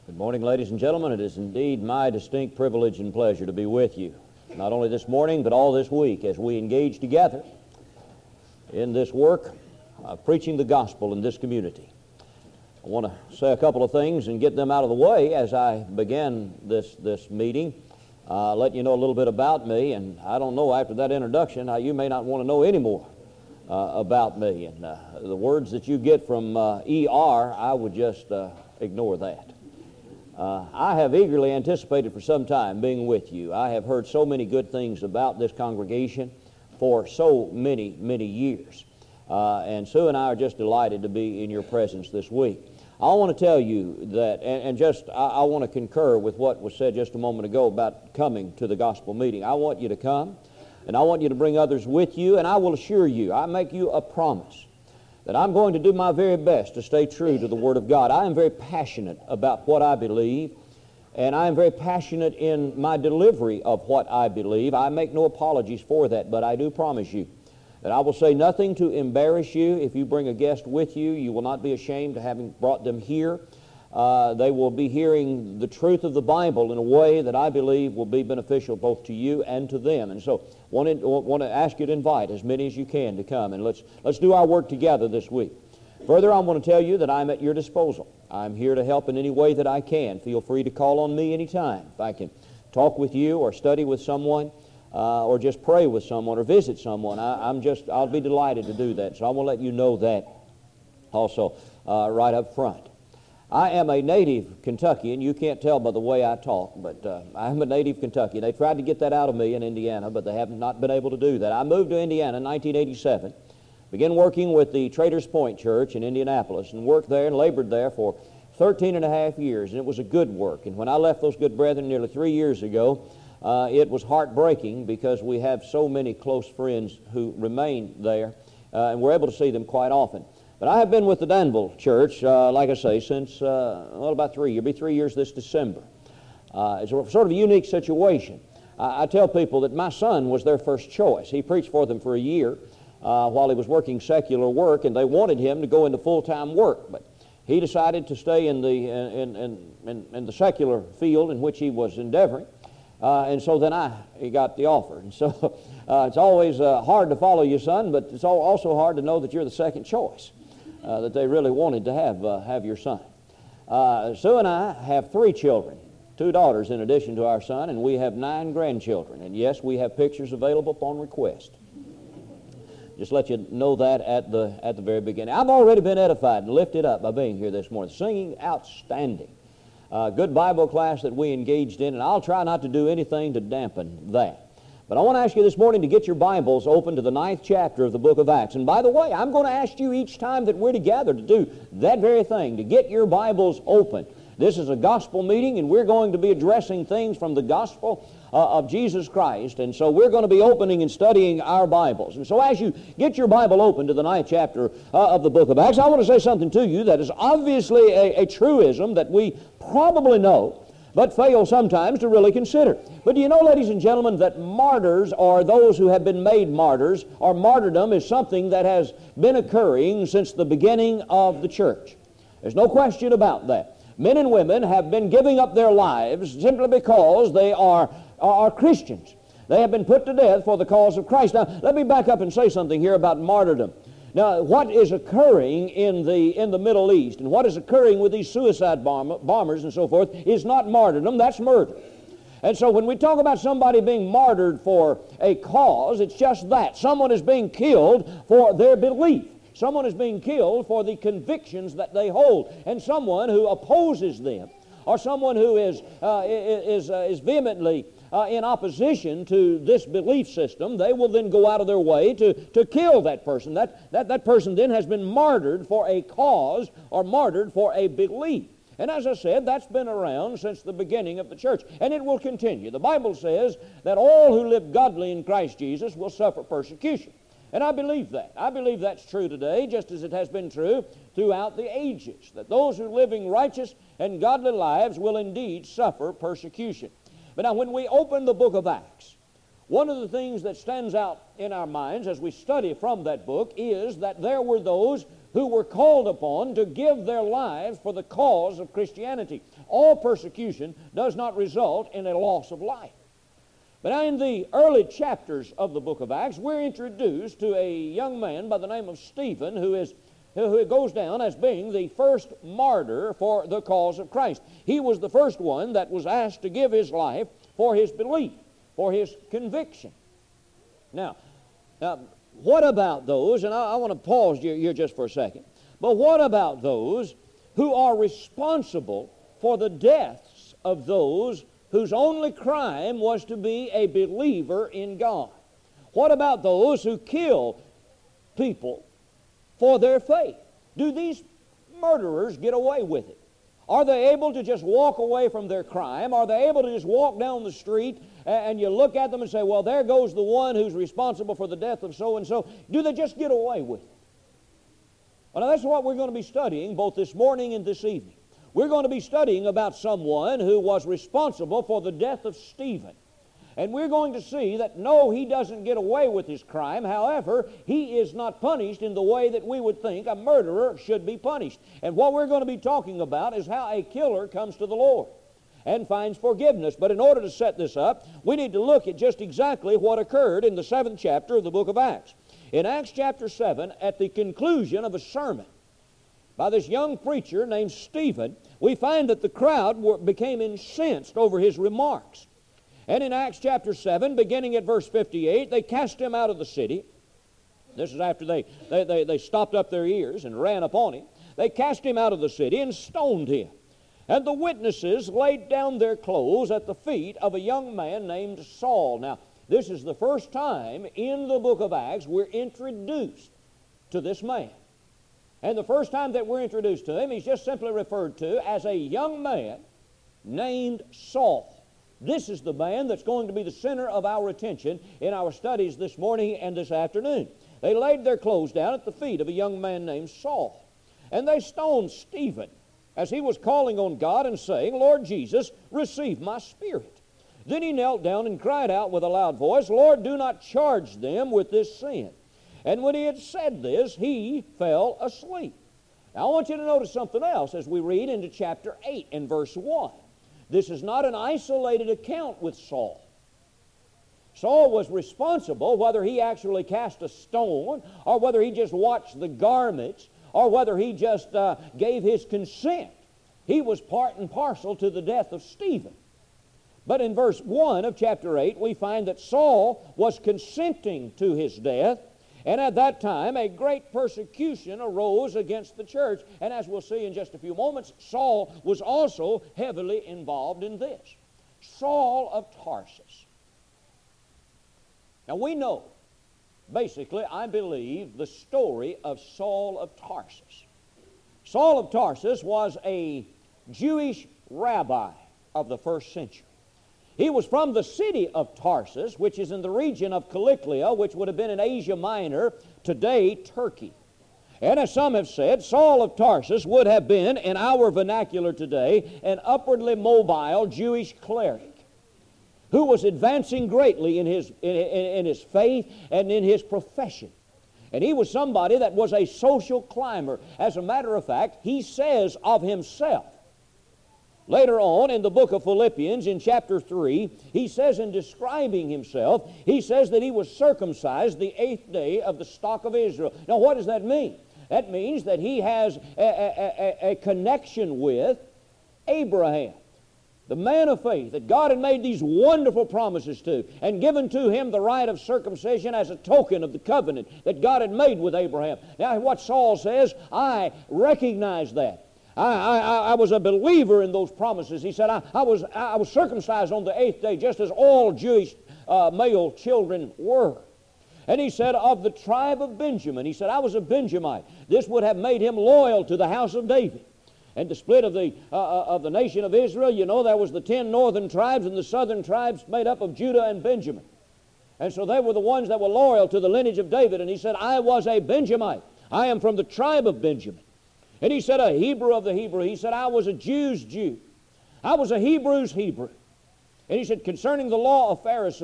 Good morning, ladies and gentlemen. It is indeed my distinct privilege and pleasure to be with you, not only this morning, but all this week as we engage together in this work of preaching the gospel in this community. I want to say a couple of things and get them out of the way as I begin this meeting. Let you know a little bit about me, and I don't know, after that introduction, you may not want to know any more about me. And the words that you get from ER, I would just ignore that. I have eagerly anticipated for some time being with you. I have heard so many good things about this congregation for so many years. And Sue and I are just delighted to be in your presence this week. I want to tell you that, I want to concur with what was said just a moment ago about coming to the gospel meeting. I want you to come, and I want you to bring others with you, and I will assure you, I make you a promise that I'm going to do my very best to stay true to the Word of God. I am very passionate about what I believe, and I am very passionate in my delivery of what I believe. I make no apologies for that, but I do promise you that I will say nothing to embarrass you. If you bring a guest with you, you will not be ashamed of having brought them here. They will be hearing the truth of the Bible in a way that I believe will be beneficial both to you and to them. And so want to ask you to invite as many as you can to come, and let's do our work together this week. Further, I want to tell you that I'm at your disposal. I'm here to help in any way that I can. Feel free to call on me anytime. If I can talk with you or study with someone or just pray with someone or visit someone, I'll be delighted to do that. So I will let you know that also right up front. I am a native Kentuckian. You can't tell by the way I talk, but I'm a native Kentuckian. They tried to get that out of me in Indiana, but they have not been able to do that. I moved to Indiana in 1987, began working with the Traders Point Church in Indianapolis, and worked there and labored there for 13 and a half years, and it was a good work. And when I left those good brethren nearly 3 years ago, it was heartbreaking because we have so many close friends who remain there, and we're able to see them quite often. But I have been with the Danville Church, like I say, since, about 3 years. It'll be 3 years this December. It's sort of a unique situation. I tell people that my son was their first choice. He preached for them for a year while he was working secular work, and they wanted him to go into full-time work. But he decided to stay in the secular field in which he was endeavoring. And so then he got the offer. And so it's always hard to follow your son, but it's also hard to know that you're the second choice. That they really wanted to have your son. Sue and I have 3 children, 2 daughters in addition to our son, and we have 9 grandchildren. And yes, we have pictures available upon request. Just let you know that at the very beginning. I've already been edified and lifted up by being here this morning. Singing outstanding. Good Bible class that we engaged in, and I'll try not to do anything to dampen that. But I want to ask you this morning to get your Bibles open to the 9th chapter of the book of Acts. And by the way, I'm going to ask you each time that we're together to do that very thing, to get your Bibles open. This is a gospel meeting, and we're going to be addressing things from the gospel of Jesus Christ. And so we're going to be opening and studying our Bibles. And so as you get your Bible open to the 9th chapter of the book of Acts, I want to say something to you that is obviously a truism that we probably know, but fail sometimes to really consider. But do you know, ladies and gentlemen, that martyrs, or those who have been made martyrs, or martyrdom is something that has been occurring since the beginning of the church. There's no question about that. Men and women have been giving up their lives simply because they are Christians. They have been put to death for the cause of Christ. Now, let me back up and say something here about martyrdom. Now, what is occurring in the Middle East and what is occurring with these suicide bombers and so forth is not martyrdom, that's murder. And so when we talk about somebody being martyred for a cause, it's just that. Someone is being killed for their belief. Someone is being killed for the convictions that they hold. And someone who opposes them, or someone who is vehemently in opposition to this belief system, they will then go out of their way to kill that person. That person then has been martyred for a cause or martyred for a belief. And as I said, that's been around since the beginning of the church, and it will continue. The Bible says that all who live godly in Christ Jesus will suffer persecution. And I believe that. I believe that's true today, just as it has been true throughout the ages, that those who are living righteous and godly lives will indeed suffer persecution. But now when we open the book of Acts, One of the things that stands out in our minds as we study from that book is that there were those who were called upon to give their lives for the cause of Christianity. All persecution does not result in a loss of life. But in the early chapters of the book of Acts, we're introduced to a young man by the name of Stephen who goes down as being the first martyr for the cause of Christ. He was the first one that was asked to give his life for his belief, for his conviction. Now, what about those, and I want to pause here just for a second, but what about those who are responsible for the deaths of those whose only crime was to be a believer in God? What about those who kill people for their faith? Do these murderers get away with it? Are they able to just walk away from their crime? Are they able to just walk down the street and you look at them and say, well, there goes the one who's responsible for the death of so-and-so? Do they just get away with it? Well, now that's what we're going to be studying both this morning and this evening. We're going to be studying about someone who was responsible for the death of Stephen. And we're going to see that, no, he doesn't get away with his crime. However, he is not punished in the way that we would think a murderer should be punished. And what we're going to be talking about is how a killer comes to the Lord and finds forgiveness. But in order to set this up, we need to look at just exactly what occurred in the 7th chapter of the book of Acts. In Acts chapter 7, at the conclusion of a sermon by this young preacher named Stephen, we find that the crowd became incensed over his remarks. And in Acts chapter 7, beginning at verse 58, they cast him out of the city. This is after they stopped up their ears and ran upon him. They cast him out of the city and stoned him. And the witnesses laid down their clothes at the feet of a young man named Saul. Now, this is the first time in the book of Acts we're introduced to this man. And the first time that we're introduced to him, he's just simply referred to as a young man named Saul. This is the man that's going to be the center of our attention in our studies this morning and this afternoon. They laid their clothes down at the feet of a young man named Saul. And they stoned Stephen as he was calling on God and saying, Lord Jesus, receive my spirit. Then he knelt down and cried out with a loud voice, Lord, do not charge them with this sin. And when he had said this, he fell asleep. Now I want you to notice something else as we read into chapter 8 and verse 1. This is not an isolated account with Saul. Saul was responsible, whether he actually cast a stone, or whether he just watched the garments, or whether he just gave his consent. He was part and parcel to the death of Stephen. But in verse 1 of chapter 8, we find that Saul was consenting to his death, and at that time a great persecution arose against the church. And as we'll see in just a few moments, Saul was also heavily involved in this. Saul of Tarsus. Now we know, basically, I believe, the story of Saul of Tarsus. Saul of Tarsus was a Jewish rabbi of the first century. He was from the city of Tarsus, which is in the region of Cilicia, which would have been in Asia Minor, today Turkey. And as some have said, Saul of Tarsus would have been, in our vernacular today, an upwardly mobile Jewish cleric who was advancing greatly in his faith and in his profession. And he was somebody that was a social climber. As a matter of fact, he says of himself, later on in the book of Philippians, in chapter 3, he says in describing himself, he says that he was circumcised the 8th day of the stock of Israel. Now what does that mean? That means that he has a connection with Abraham, the man of faith that God had made these wonderful promises to, and given to him the right of circumcision as a token of the covenant that God had made with Abraham. Now what Saul says, I recognize that. I was a believer in those promises. He said, I was circumcised on the 8th day, just as all Jewish male children were. And he said, of the tribe of Benjamin. He said, I was a Benjamite. This would have made him loyal to the house of David. And the split of the nation of Israel, you know, there was the 10 northern tribes and the southern tribes made up of Judah and Benjamin. And so they were the ones that were loyal to the lineage of David. And he said, I was a Benjamite. I am from the tribe of Benjamin. And he said, a Hebrew of the Hebrew. He said, I was a Jew's Jew. I was a Hebrew's Hebrew. And he said, concerning the law, a Pharisee.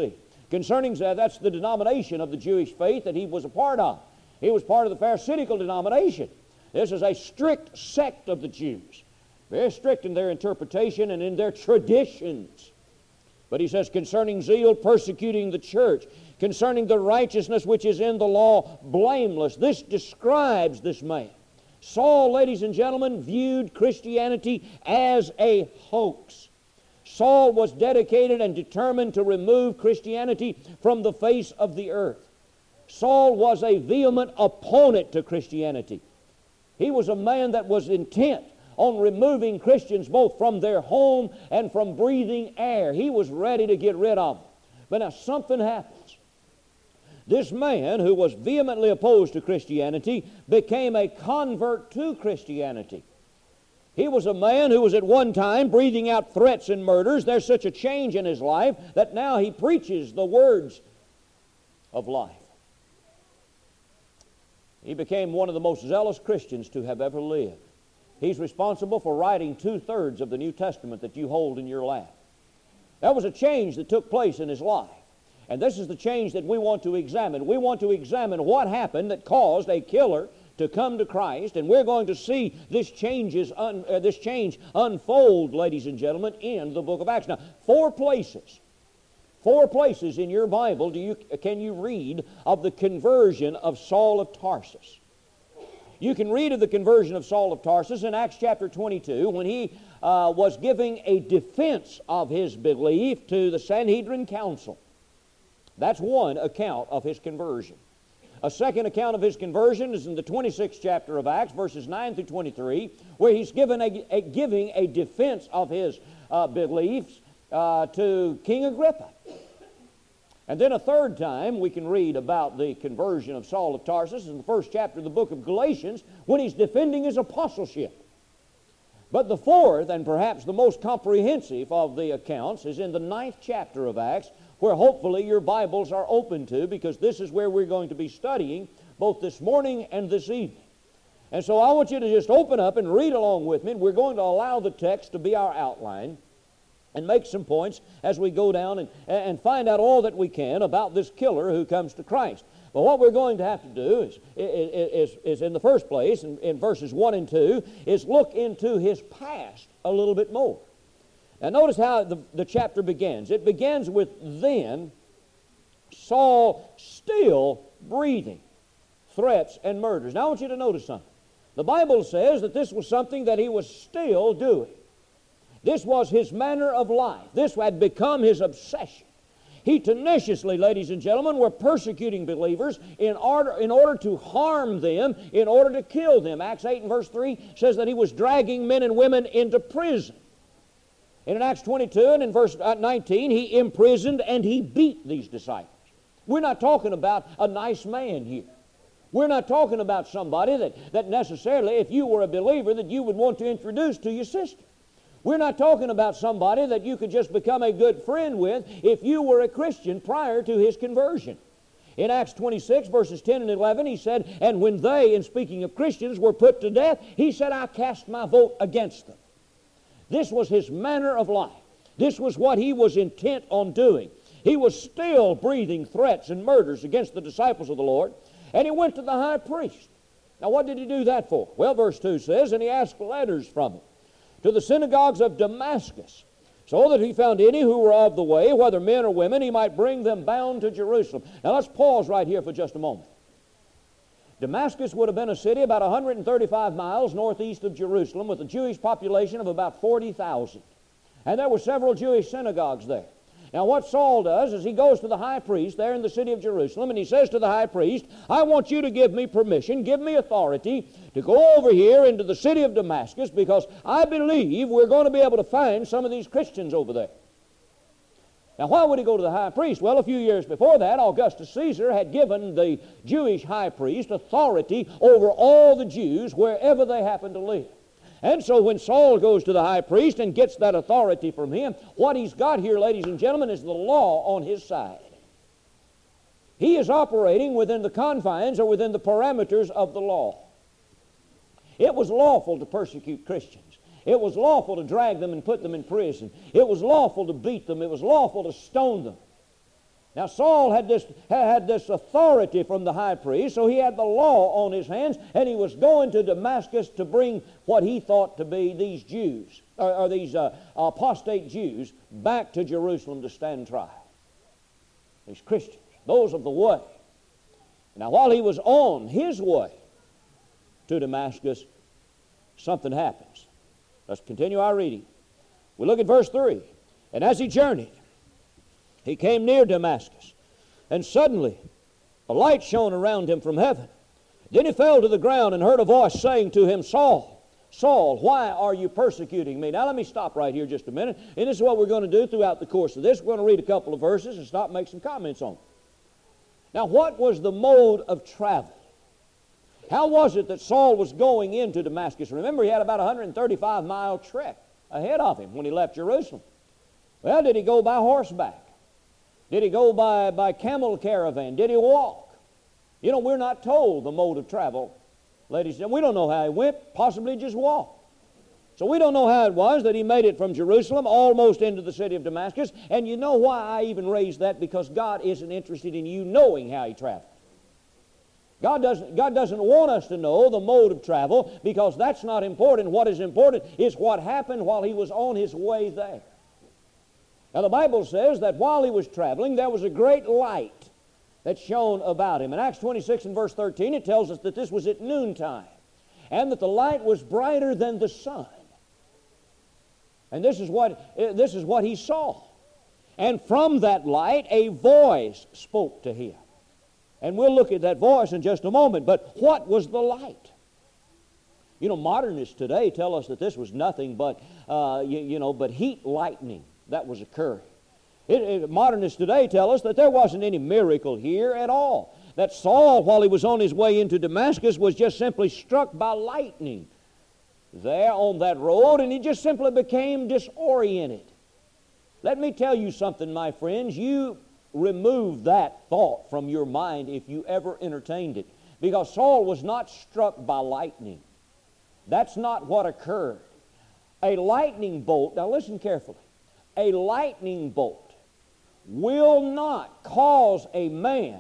Concerning that's the denomination of the Jewish faith that he was a part of. He was part of the Pharisaical denomination. This is a strict sect of the Jews. Very strict in their interpretation and in their traditions. But he says, concerning zeal, persecuting the church. Concerning the righteousness which is in the law, blameless. This describes this man. Saul, ladies and gentlemen, viewed Christianity as a hoax. Saul was dedicated and determined to remove Christianity from the face of the earth. Saul was a vehement opponent to Christianity. He was a man that was intent on removing Christians both from their home and from breathing air. He was ready to get rid of them. But now something happens. This man, who was vehemently opposed to Christianity, became a convert to Christianity. He was a man who was at one time breathing out threats and murders. There's such a change in his life that now he preaches the words of life. He became one of the most zealous Christians to have ever lived. He's responsible for writing 2/3 of the New Testament that you hold in your lap. That was a change that took place in his life. And this is the change that we want to examine. We want to examine what happened that caused a killer to come to Christ, and we're going to see this change unfold, ladies and gentlemen, in the book of Acts. Now, four places in your Bible can you read of the conversion of Saul of Tarsus. You can read of the conversion of Saul of Tarsus in Acts chapter 22 when he was giving a defense of his belief to the Sanhedrin Council. That's one account of his conversion. A second account of his conversion is in the 26th chapter of Acts, verses 9 through 23, where he's giving a defense of his beliefs to King Agrippa. And then a third time we can read about the conversion of Saul of Tarsus in the first chapter of the book of Galatians when he's defending his apostleship. But the fourth, and perhaps the most comprehensive of the accounts, is in the 9th chapter of Acts, where hopefully your Bibles are open to, because this is where we're going to be studying both this morning and this evening. And so I want you to just open up and read along with me, and we're going to allow the text to be our outline and make some points as we go down and find out all that we can about this killer who comes to Christ. But what we're going to have to do is in the first place, in verses 1 and 2, is look into his past a little bit more. Now notice how the chapter begins. It begins with, then Saul still breathing threats and murders. Now I want you to notice something. The Bible says that this was something that he was still doing. This was his manner of life. This had become his obsession. He tenaciously, ladies and gentlemen, were persecuting believers in order to harm them, in order to kill them. Acts 8 and verse 3 says that he was dragging men and women into prison. And in Acts 22 and in verse 19, he imprisoned and he beat these disciples. We're not talking about a nice man here. We're not talking about somebody that necessarily, if you were a believer, that you would want to introduce to your sister. We're not talking about somebody that you could just become a good friend with if you were a Christian prior to his conversion. In Acts 26, verses 10 and 11, he said, and when they, in speaking of Christians, were put to death, he said, I cast my vote against them. This was his manner of life. This was what he was intent on doing. He was still breathing threats and murders against the disciples of the Lord, and he went to the high priest. Now what did he do that for? Well, verse 2 says, and he asked letters from him to the synagogues of Damascus, so that he found any who were of the way, whether men or women, he might bring them bound to Jerusalem. Now let's pause right here for just a moment. Damascus would have been a city about 135 miles northeast of Jerusalem with a Jewish population of about 40,000. And there were several Jewish synagogues there. Now what Saul does is he goes to the high priest there in the city of Jerusalem, and he says to the high priest, I want you to give me permission, give me authority to go over here into the city of Damascus, because I believe we're going to be able to find some of these Christians over there. Now why would he go to the high priest? Well, a few years before that, Augustus Caesar had given the Jewish high priest authority over all the Jews wherever they happened to live. And so when Saul goes to the high priest and gets that authority from him, what he's got here, ladies and gentlemen, is the law on his side. He is operating within the confines or within the parameters of the law. It was lawful to persecute Christians. It was lawful to drag them and put them in prison. It was lawful to beat them. It was lawful to stone them. Now Saul had this authority from the high priest, so he had the law on his hands, and he was going to Damascus to bring what he thought to be these Jews, or these apostate Jews, back to Jerusalem to stand trial. These Christians, those of the way. Now while he was on his way to Damascus, something happens. Let's continue our reading. We look at verse 3. And as he journeyed, he came near Damascus, and suddenly a light shone around him from heaven. Then he fell to the ground and heard a voice saying to him, Saul, Saul, why are you persecuting me? Now let me stop right here just a minute, and this is what we're going to do throughout the course of this. We're going to read a couple of verses and stop and make some comments on them. Now what was the mode of travel? How was it that Saul was going into Damascus? Remember, he had about a 135-mile trek ahead of him when he left Jerusalem. Well, did he go by horseback? Did he go by camel caravan? Did he walk? You know, we're not told the mode of travel, ladies and gentlemen. We don't know how he went, possibly just walked. So we don't know how it was that he made it from Jerusalem almost into the city of Damascus. And you know why I even raised that? Because God isn't interested in you knowing how he traveled. God doesn't want us to know the mode of travel, because that's not important. What is important is what happened while he was on his way there. Now the Bible says that while he was traveling, there was a great light that shone about him. In Acts 26 and verse 13, it tells us that this was at noontime, and that the light was brighter than the sun. And this is what he saw. And from that light a voice spoke to him. And we'll look at that voice in just a moment. But what was the light? You know, modernists today tell us that this was nothing but, but heat lightning that was occurring. Modernists today tell us that there wasn't any miracle here at all. That Saul, while he was on his way into Damascus, was just simply struck by lightning there on that road, and he just simply became disoriented. Let me tell you something, my friends. You remove that thought from your mind if you ever entertained it. Because Saul was not struck by lightning. That's not what occurred. A lightning bolt, now listen carefully, a lightning bolt will not cause a man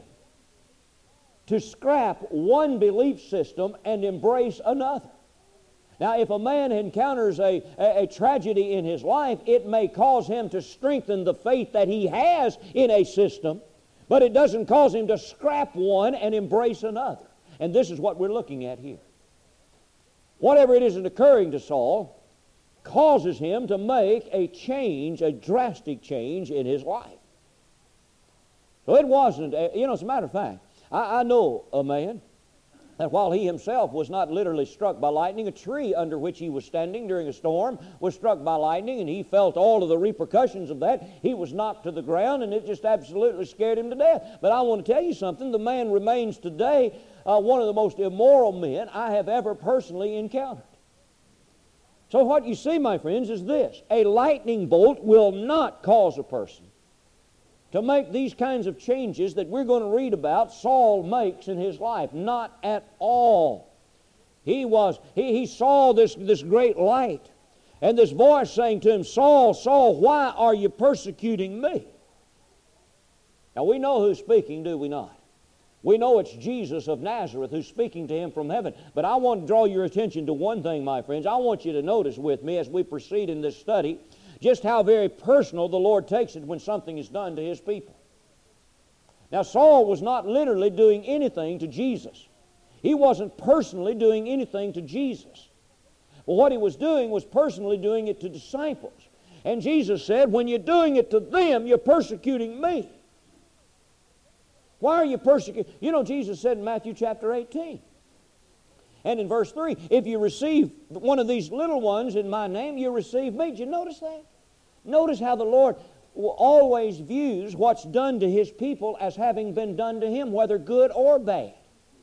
to scrap one belief system and embrace another. Now, if a man encounters a tragedy in his life, it may cause him to strengthen the faith that he has in a system, but it doesn't cause him to scrap one and embrace another. And this is what we're looking at here. Whatever it is that occurring to Saul causes him to make a change, a drastic change in his life. So it wasn't, as a matter of fact, I know a man that while he himself was not literally struck by lightning, a tree under which he was standing during a storm was struck by lightning, and he felt all of the repercussions of that. He was knocked to the ground, and it just absolutely scared him to death. But I want to tell you something. The man remains today one of the most immoral men I have ever personally encountered. So what you see, my friends, is this. A lightning bolt will not cause a person to make these kinds of changes that we're going to read about Saul makes in his life. Not at all. He saw this great light, and this voice saying to him, Saul, Saul, why are you persecuting me? Now we know who's speaking, do we not? We know it's Jesus of Nazareth who's speaking to him from heaven. But I want to draw your attention to one thing, my friends. I want you to notice with me as we proceed in this study just how very personal the Lord takes it when something is done to his people. Now, Saul was not literally doing anything to Jesus. He wasn't personally doing anything to Jesus. But what he was doing was personally doing it to disciples. And Jesus said, when you're doing it to them, you're persecuting me. Why are you persecuting? You know, Jesus said in Matthew chapter 18, and in verse 3, if you receive one of these little ones in my name, you receive me. Did you notice that? Notice how the Lord always views what's done to his people as having been done to him, whether good or bad.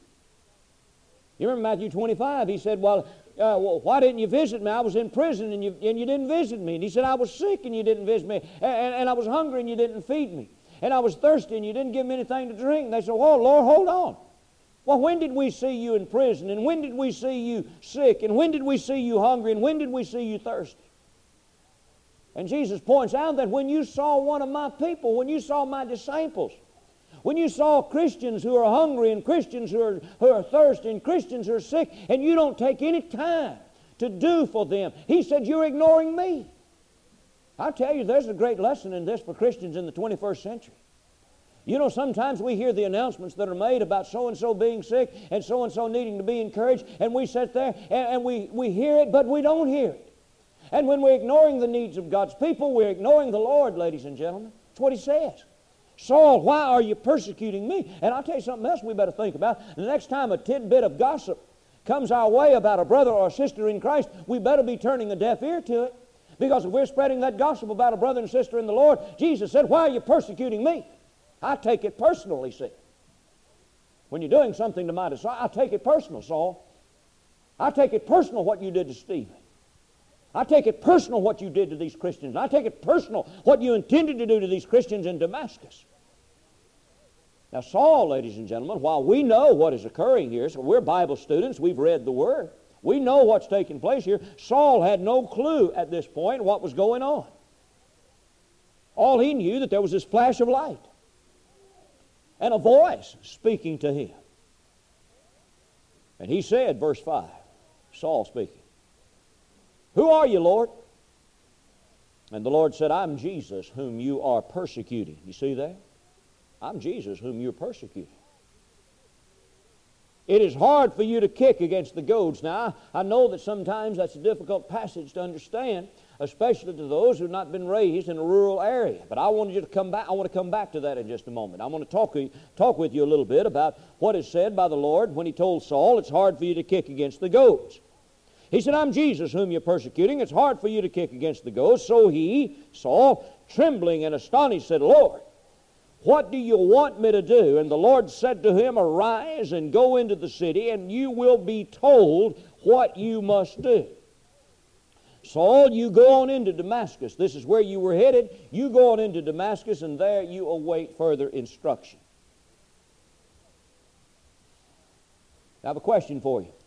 You remember Matthew 25, he said, well, why didn't you visit me? I was in prison and you didn't visit me. And he said, I was sick and you didn't visit me. And I was hungry and you didn't feed me. And I was thirsty and you didn't give me anything to drink. And they said, oh, Lord, hold on. Well, when did we see you in prison? And when did we see you sick? And when did we see you hungry? And when did we see you thirsty? And Jesus points out that when you saw one of my people, when you saw my disciples, when you saw Christians who are hungry and Christians who are thirsty and Christians who are sick, and you don't take any time to do for them, He said, you're ignoring me. I tell you, there's a great lesson in this for Christians in the 21st century. You know, sometimes we hear the announcements that are made about so-and-so being sick and so-and-so needing to be encouraged, and we sit there and we hear it, but we don't hear it. And when we're ignoring the needs of God's people, we're ignoring the Lord, ladies and gentlemen. That's what He says. Saul, why are you persecuting me? And I'll tell you something else we better think about. The next time a tidbit of gossip comes our way about a brother or a sister in Christ, we better be turning a deaf ear to it. Because if we're spreading that gossip about a brother and sister in the Lord, Jesus said, why are you persecuting me? I take it personal, He said. When you're doing something to my disciple, I take it personal, Saul. I take it personal what you did to Stephen. I take it personal what you did to these Christians. I take it personal what you intended to do to these Christians in Damascus. Now, Saul, ladies and gentlemen, while we know what is occurring here, so we're Bible students, we've read the Word, we know what's taking place here. Saul had no clue at this point what was going on. All he knew that there was this flash of light and a voice speaking to him. And he said, verse 5, Saul speaking, who are you, Lord? And the Lord said, I'm Jesus whom you are persecuting. You see that? I'm Jesus whom you're persecuting. It is hard for you to kick against the goads. Now, I know that sometimes that's a difficult passage to understand, especially to those who have not been raised in a rural area. But I want you to come back. I want to come back to that in just a moment. I want to talk with you a little bit about what is said by the Lord when He told Saul, it's hard for you to kick against the goads. He said, I'm Jesus whom you're persecuting. It's hard for you to kick against the goads. So he, Saul, trembling and astonished, said, Lord, what do you want me to do? And the Lord said to him, arise and go into the city, and you will be told what you must do. Saul, you go on into Damascus. This is where you were headed. You go on into Damascus, and there you await further instruction. I have a question for you.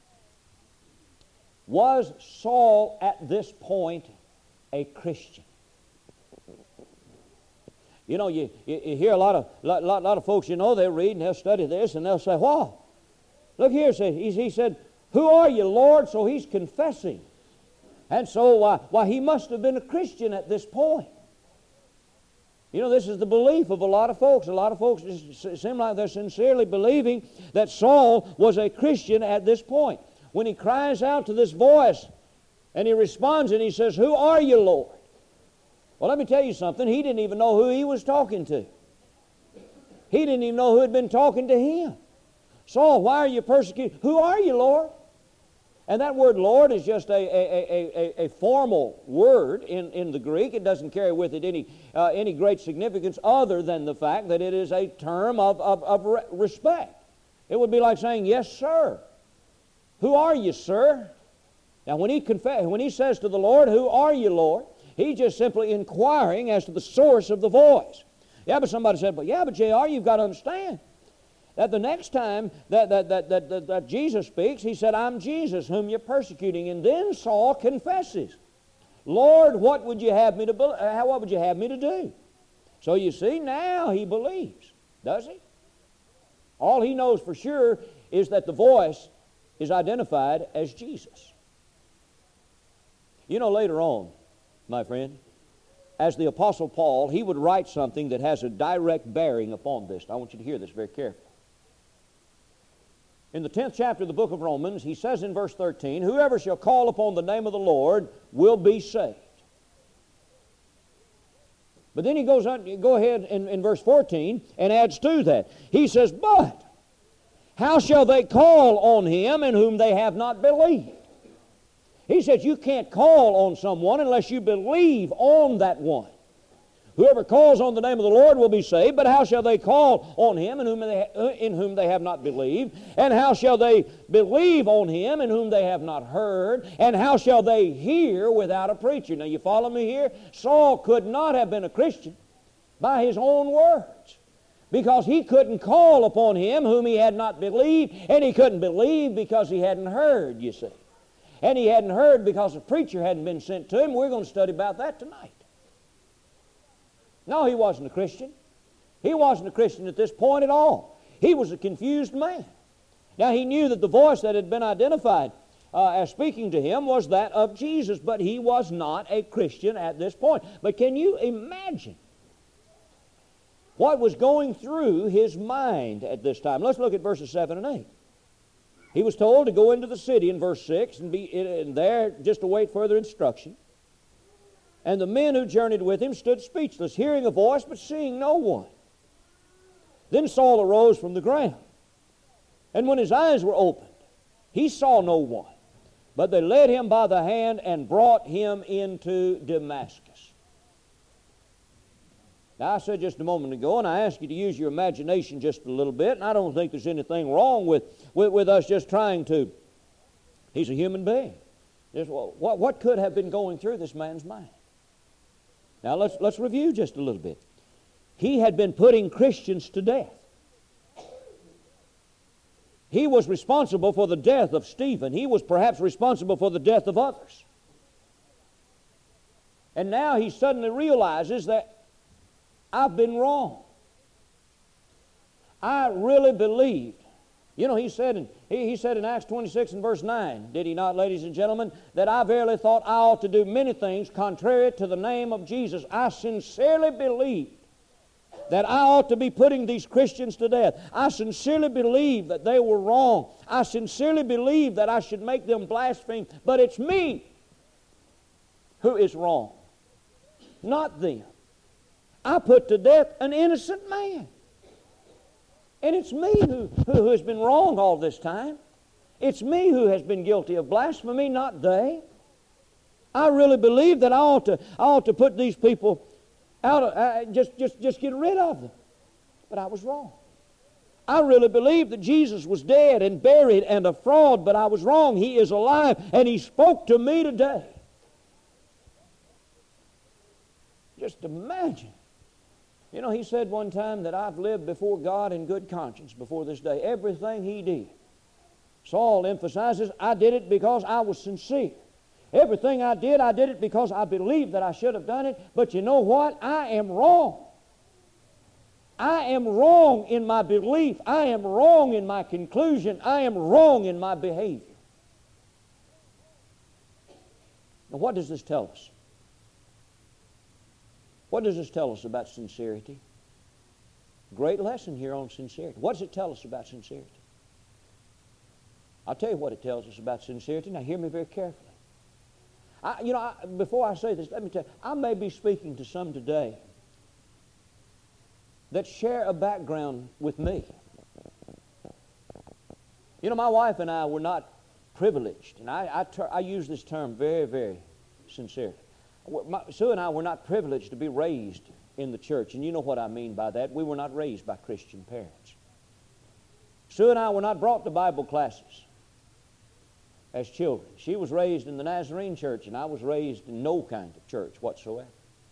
Was Saul at this point a Christian? You know, you hear a lot of folks, you know, they'll read and they'll study this and they'll say, wow, look here, he said, who are you, Lord? So he's confessing. And so, why, he must have been a Christian at this point. You know, this is the belief of a lot of folks. A lot of folks seem like they're sincerely believing that Saul was a Christian at this point. When he cries out to this voice and he responds and he says, who are you, Lord? Well, let me tell you something. He didn't even know who he was talking to. He didn't even know who had been talking to him. Saul, why are you persecuted? Who are you, Lord? And that word Lord is just a formal word in the Greek. It doesn't carry with it any great significance other than the fact that it is a term of respect. It would be like saying, yes, sir. Who are you, sir? Now, when he says to the Lord, who are you, Lord? He's just simply inquiring as to the source of the voice. Yeah, but somebody said, but J.R., you've got to understand that the next time that Jesus speaks, he said, I'm Jesus whom you're persecuting. And then Saul confesses, Lord, what would you have me to do? So you see, now he believes, does he? All he knows for sure is that the voice is identified as Jesus. You know, later on, my friend, as the Apostle Paul, he would write something that has a direct bearing upon this. I want you to hear this very carefully. In the 10th chapter of the book of Romans, he says in verse 13, whoever shall call upon the name of the Lord will be saved. But then he go ahead in verse 14 and adds to that. He says, but how shall they call on him in whom they have not believed? He said you can't call on someone unless you believe on that one. Whoever calls on the name of the Lord will be saved, but how shall they call on him in whom they have not believed? And how shall they believe on him in whom they have not heard? And how shall they hear without a preacher? Now you follow me here? Saul could not have been a Christian by his own words, because he couldn't call upon him whom he had not believed, and he couldn't believe because he hadn't heard, you see. And he hadn't heard because a preacher hadn't been sent to him. We're going to study about that tonight. No, he wasn't a Christian. He wasn't a Christian at this point at all. He was a confused man. Now, he knew that the voice that had been identified as speaking to him was that of Jesus, but he was not a Christian at this point. But can you imagine what was going through his mind at this time? Let's look at verses 7 and 8. He was told to go into the city in verse 6 and be in there just to wait further instruction. And the men who journeyed with him stood speechless, hearing a voice but seeing no one. Then Saul arose from the ground. And when his eyes were opened, he saw no one. But they led him by the hand and brought him into Damascus. Now, I said just a moment ago, and I asked you to use your imagination just a little bit, and I don't think there's anything wrong with us just trying to. He's a human being. What could have been going through this man's mind? Now, let's review just a little bit. He had been putting Christians to death. He was responsible for the death of Stephen. He was perhaps responsible for the death of others. And now he suddenly realizes that I've been wrong. I really believed. You know, he said in Acts 26 and verse 9, did he not, ladies and gentlemen, that I verily thought I ought to do many things contrary to the name of Jesus. I sincerely believed that I ought to be putting these Christians to death. I sincerely believe that they were wrong. I sincerely believe that I should make them blaspheme. But it's me who is wrong, not them. I put to death an innocent man. And it's me who has been wrong all this time. It's me who has been guilty of blasphemy, not they. I really believe that I ought to put these people out, just get rid of them. But I was wrong. I really believed that Jesus was dead and buried and a fraud, but I was wrong. He is alive, and He spoke to me today. Just imagine. You know, he said one time that I've lived before God in good conscience before this day. Everything he did. Saul emphasizes, I did it because I was sincere. Everything I did it because I believed that I should have done it. But you know what? I am wrong. I am wrong in my belief. I am wrong in my conclusion. I am wrong in my behavior. Now, what does this tell us? What does this tell us about sincerity? Great lesson here on sincerity. What does it tell us about sincerity? I'll tell you what it tells us about sincerity. Now, hear me very carefully. Before I say this, let me tell you, I may be speaking to some today that share a background with me. You know, my wife and I were not privileged, and I use this term very, very sincerely. Sue and I were not privileged to be raised in the church, and you know what I mean by that. We were not raised by Christian parents. Sue and I were not brought to Bible classes as children. She was raised in the Nazarene church, and I was raised in no kind of church whatsoever.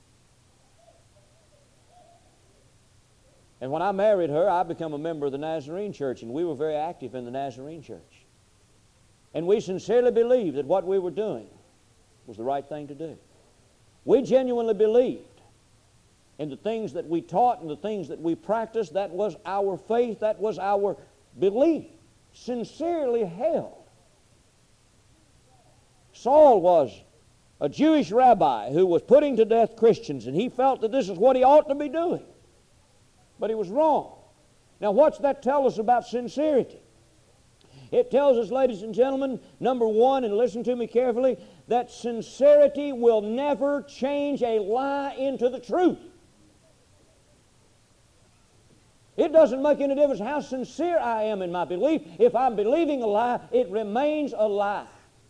And when I married her, I became a member of the Nazarene church, and we were very active in the Nazarene church. And we sincerely believed that what we were doing was the right thing to do. We genuinely believed in the things that we taught and the things that we practiced. That was our faith. That was our belief, sincerely held. Saul was a Jewish rabbi who was putting to death Christians, and he felt that this is what he ought to be doing. But he was wrong. Now, what's that tell us about sincerity? It tells us, ladies and gentlemen, number one, and listen to me carefully, that sincerity will never change a lie into the truth. It doesn't make any difference how sincere I am in my belief. If I'm believing a lie, it remains a lie.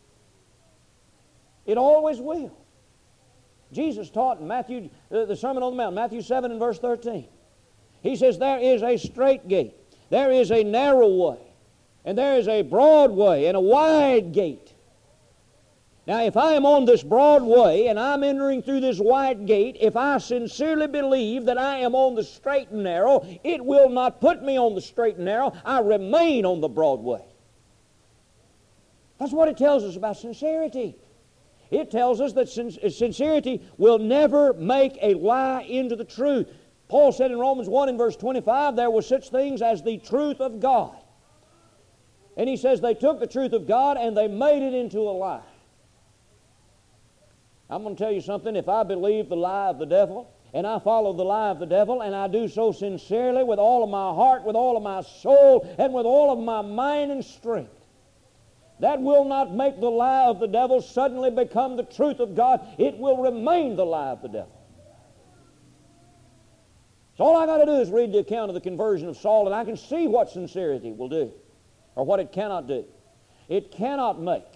It always will. Jesus taught in Matthew, the Sermon on the Mount, Matthew 7 and verse 13. He says, there is a straight gate, there is a narrow way, and there is a broad way and a wide gate. Now, if I am on this broad way and I'm entering through this wide gate, if I sincerely believe that I am on the straight and narrow, it will not put me on the straight and narrow. I remain on the broad way. That's what it tells us about sincerity. It tells us that sincerity will never make a lie into the truth. Paul said in Romans 1 and verse 25, there were such things as the truth of God. And he says they took the truth of God and they made it into a lie. I'm going to tell you something. If I believe the lie of the devil, and I follow the lie of the devil, and I do so sincerely with all of my heart, with all of my soul, and with all of my mind and strength, that will not make the lie of the devil suddenly become the truth of God. It will remain the lie of the devil. So all I got to do is read the account of the conversion of Saul, and I can see what sincerity will do, or what it cannot do. It cannot make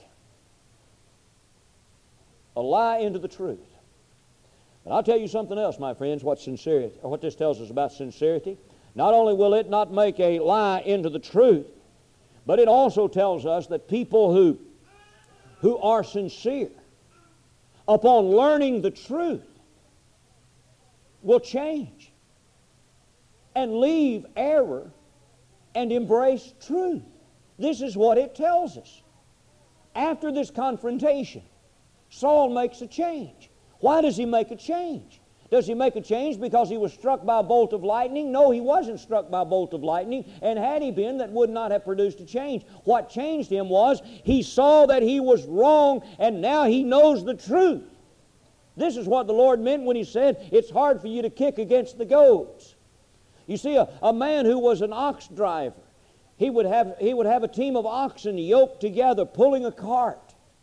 a lie into the truth. But I'll tell you something else, my friends, what sincerity, or what this tells us about sincerity. Not only will it not make a lie into the truth, but it also tells us that people who are sincere, upon learning the truth, will change and leave error and embrace truth. This is what it tells us. After this confrontation, Saul makes a change. Why does he make a change? Does he make a change because he was struck by a bolt of lightning? No, he wasn't struck by a bolt of lightning, and had he been, that would not have produced a change. What changed him was he saw that he was wrong, and now he knows the truth. This is what the Lord meant when he said, it's hard for you to kick against the goads. You see, a man who was an ox driver, he would have a team of oxen yoked together, pulling a cart.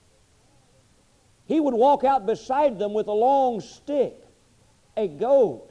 He would walk out beside them with a long stick, a goad,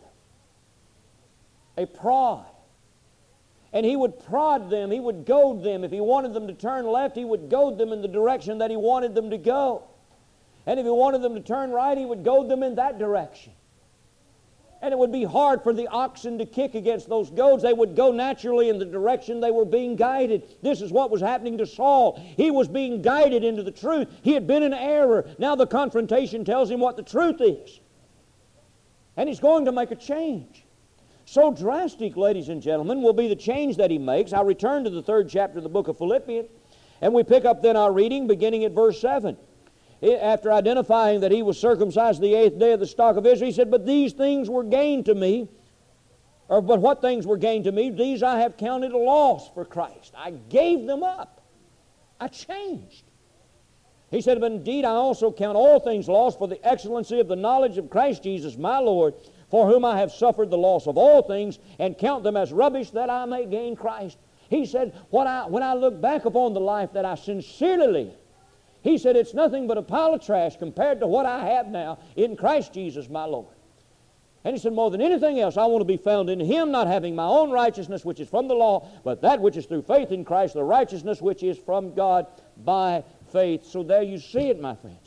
a prod. And he would prod them, he would goad them. If he wanted them to turn left, he would goad them in the direction that he wanted them to go. And if he wanted them to turn right, he would goad them in that direction. And it would be hard for the oxen to kick against those goads. They would go naturally in the direction they were being guided. This is what was happening to Saul. He was being guided into the truth. He had been in error. Now the confrontation tells him what the truth is. And he's going to make a change. So drastic, ladies and gentlemen, will be the change that he makes. I return to the 3rd chapter of the book of Philippians, and we pick up then our reading beginning at verse 7. After identifying that he was circumcised the 8th day of the stock of Israel, he said, but these things were gained to me, but what things were gained to me, these I have counted a loss for Christ. I gave them up. I changed. He said, but indeed I also count all things lost for the excellency of the knowledge of Christ Jesus my Lord, for whom I have suffered the loss of all things, and count them as rubbish that I may gain Christ. He said, when I look back upon the life that I sincerely lived, he said, it's nothing but a pile of trash compared to what I have now in Christ Jesus my Lord. And he said, more than anything else, I want to be found in Him, not having my own righteousness, which is from the law, but that which is through faith in Christ, the righteousness which is from God by faith. So there you see it, my friends.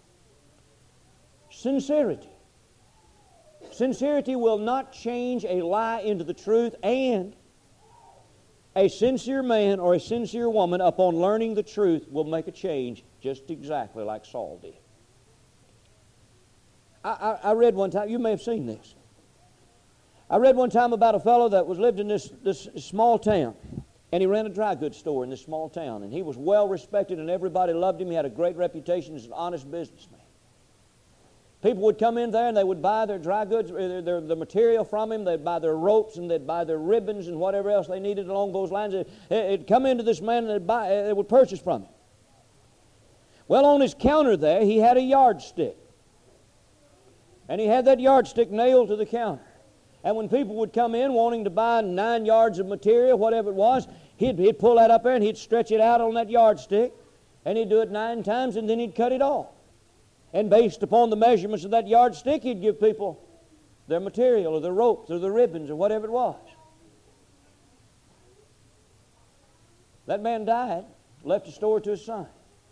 Sincerity. Sincerity will not change a lie into the truth, and a sincere man or a sincere woman, upon learning the truth, will make a change just exactly like Saul did. I read one time, you may have seen this. I read one time about a fellow that lived in this small town, and he ran a dry goods store in this small town, and he was well respected and everybody loved him. He had a great reputation as an honest businessman. People would come in there and they would buy their dry goods, the material from him. They'd buy their ropes and they'd buy their ribbons and whatever else they needed along those lines. It'd come into this man and they would purchase from him. Well, on his counter there, he had a yardstick. And he had that yardstick nailed to the counter. And when people would come in wanting to buy 9 yards of material, whatever it was, he'd pull that up there and he'd stretch it out on that yardstick. And he'd do it 9 times and then he'd cut it off. And based upon the measurements of that yardstick, he'd give people their material or their ropes or their ribbons or whatever it was. That man died, left the store to his son.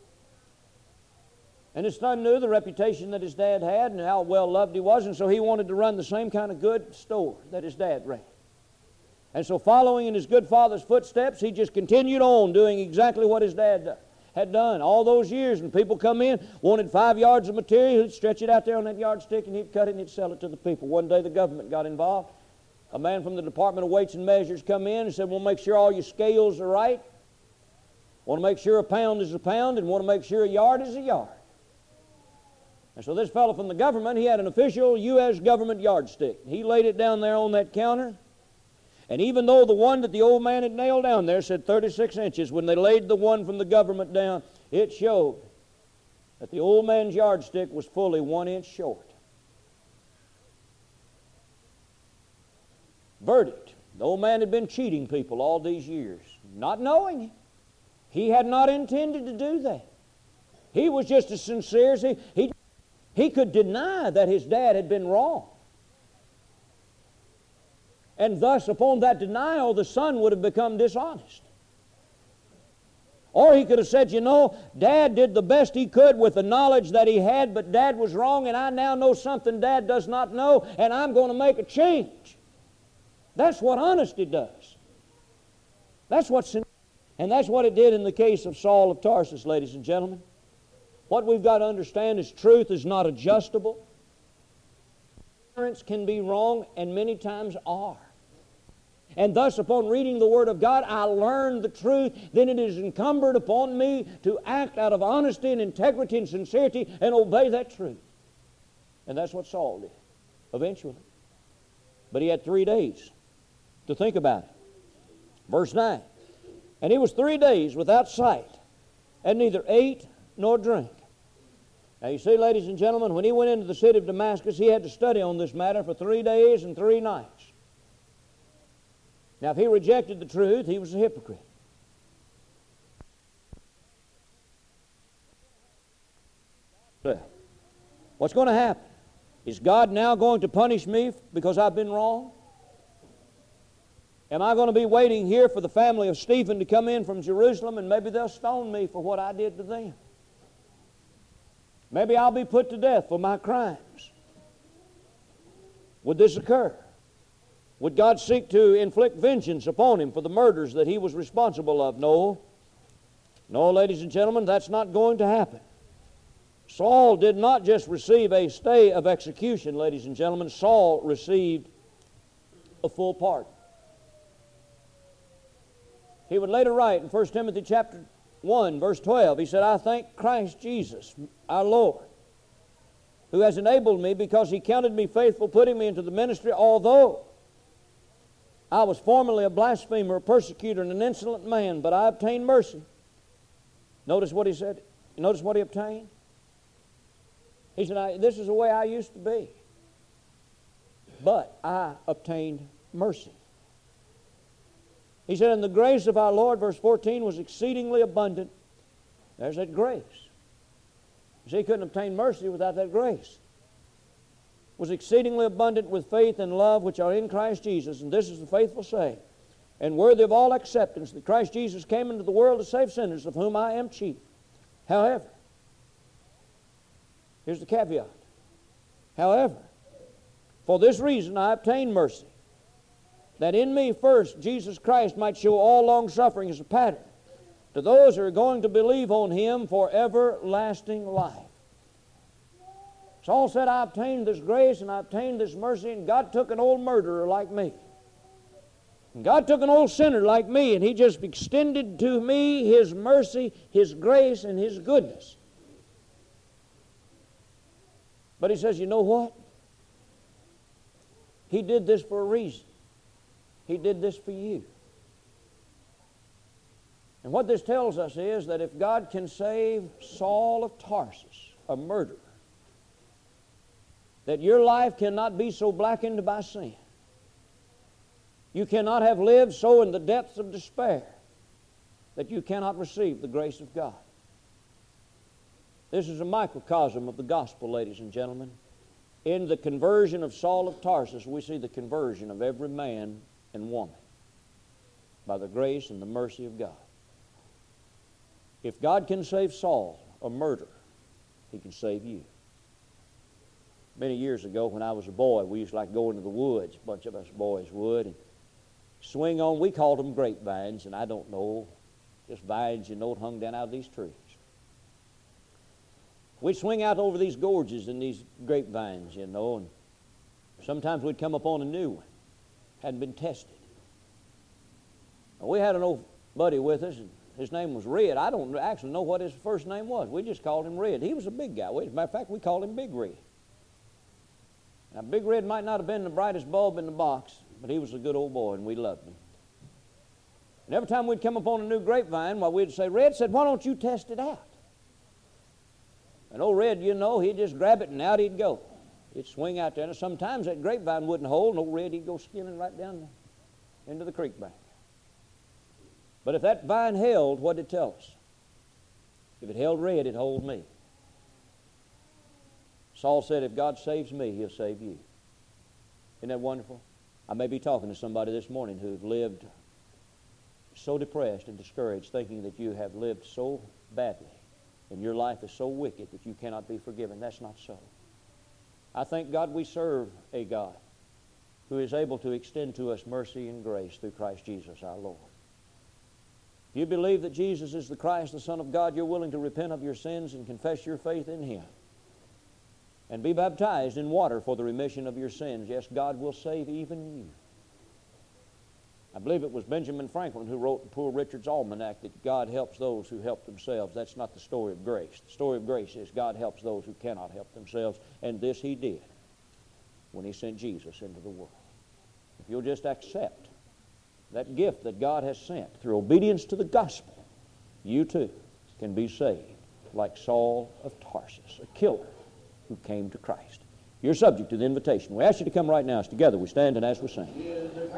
And his son knew the reputation that his dad had and how well loved he was, and so he wanted to run the same kind of good store that his dad ran. And so following in his good father's footsteps, he just continued on doing exactly what his dad had done all those years. And people come in, wanted 5 yards of material, he'd stretch it out there on that yardstick and he'd cut it and he'd sell it to the people. One day the government got involved. A man from the Department of Weights and Measures come in and said, we'll make sure all your scales are right. Want to make sure a pound is a pound and want to make sure a yard is a yard. And so this fellow from the government, he had an official U.S. government yardstick. He laid it down there on that counter. And even though the one that the old man had nailed down there said 36 inches, when they laid the one from the government down, it showed that the old man's yardstick was fully 1 inch short. Verdict. The old man had been cheating people all these years, not knowing it. He had not intended to do that. He was just as sincere as he could deny that his dad had been wrong. And thus, upon that denial, the son would have become dishonest. Or he could have said, you know, Dad did the best he could with the knowledge that he had, but Dad was wrong, and I now know something Dad does not know, and I'm going to make a change. That's what honesty does. That's what sin. And that's what it did in the case of Saul of Tarsus, ladies and gentlemen. What we've got to understand is truth is not adjustable. Parents can be wrong, and many times are. And thus, upon reading the Word of God, I learned the truth. Then it is incumbent upon me to act out of honesty and integrity and sincerity and obey that truth. And that's what Saul did, eventually. But he had 3 days to think about it. Verse 9. And he was 3 days without sight, and neither ate nor drank. Now you see, ladies and gentlemen, when he went into the city of Damascus, he had to study on this matter for 3 days and 3 nights. Now if he rejected the truth, he was a hypocrite. What's going to happen? Is God now going to punish me because I've been wrong? Am I going to be waiting here for the family of Stephen to come in from Jerusalem, and maybe they'll stone me for what I did to them? Maybe I'll be put to death for my crimes. Would this occur? Would God seek to inflict vengeance upon him for the murders that he was responsible of? No. No, ladies and gentlemen, that's not going to happen. Saul did not just receive a stay of execution, ladies and gentlemen. Saul received a full pardon. He would later write in 1 Timothy chapter 1, verse 12, he said, I thank Christ Jesus, our Lord, who has enabled me because he counted me faithful, putting me into the ministry, although I was formerly a blasphemer, a persecutor, and an insolent man, but I obtained mercy. Notice what he said. Notice what he obtained. He said, this is the way I used to be, but I obtained mercy. He said, and the grace of our Lord, verse 14, was exceedingly abundant. There's that grace. You see, he couldn't obtain mercy without that grace. Was exceedingly abundant with faith and love which are in Christ Jesus. And this is the faithful saying, and worthy of all acceptance, that Christ Jesus came into the world to save sinners, of whom I am chief. However, here's the caveat. However, for this reason I obtained mercy, that in me first Jesus Christ might show all long suffering as a pattern to those who are going to believe on him for everlasting life. Saul said, I obtained this grace and I obtained this mercy, and God took an old murderer like me. And God took an old sinner like me, and he just extended to me his mercy, his grace, and his goodness. But he says, you know what? He did this for a reason. He did this for you. And what this tells us is that if God can save Saul of Tarsus, a murderer, that your life cannot be so blackened by sin. You cannot have lived so in the depths of despair that you cannot receive the grace of God. This is a microcosm of the gospel, ladies and gentlemen. In the conversion of Saul of Tarsus, we see the conversion of every man and woman by the grace and the mercy of God. If God can save Saul, a murderer, he can save you. Many years ago when I was a boy, we used to like go into the woods, a bunch of us boys would, and swing on, we called them grapevines, and I don't know, just vines, you know, hung down out of these trees. We'd swing out over these gorges and these grapevines, you know, and sometimes we'd come upon a new one. Hadn't been tested. Well, we had an old buddy with us, and His name was Red. I don't actually know what his first name was. We just called him Red. He was a big guy. As a matter of fact, we called him Big Red. Now, Big Red might not have been the brightest bulb in the box, but he was a good old boy, and we loved him. And every time we'd come upon a new grapevine, we'd say, Red said, why don't you test it out? And old Red, you know, he'd just grab it, and out he'd go. He'd swing out there, and sometimes that grapevine wouldn't hold, and old Red, he'd go skimming right down into the creek bank. But if that vine held, what did it tell us? If it held Red, it'd hold me. Saul said, if God saves me, He'll save you. Isn't that wonderful? I may be talking to somebody this morning who've lived so depressed and discouraged, thinking that you have lived so badly and your life is so wicked that you cannot be forgiven. That's not so. I thank God we serve a God who is able to extend to us mercy and grace through Christ Jesus our Lord. If you believe that Jesus is the Christ, the Son of God, you're willing to repent of your sins and confess your faith in Him and be baptized in water for the remission of your sins, yes, God will save even you. I believe it was Benjamin Franklin who wrote Poor Richard's Almanac that God helps those who help themselves. That's not the story of grace. The story of grace is God helps those who cannot help themselves, and this He did when He sent Jesus into the world. If you'll just accept that gift that God has sent through obedience to the gospel, you too can be saved like Saul of Tarsus, a killer who came to Christ. You're subject to the invitation. We ask you to come right now as together we stand and as we sing.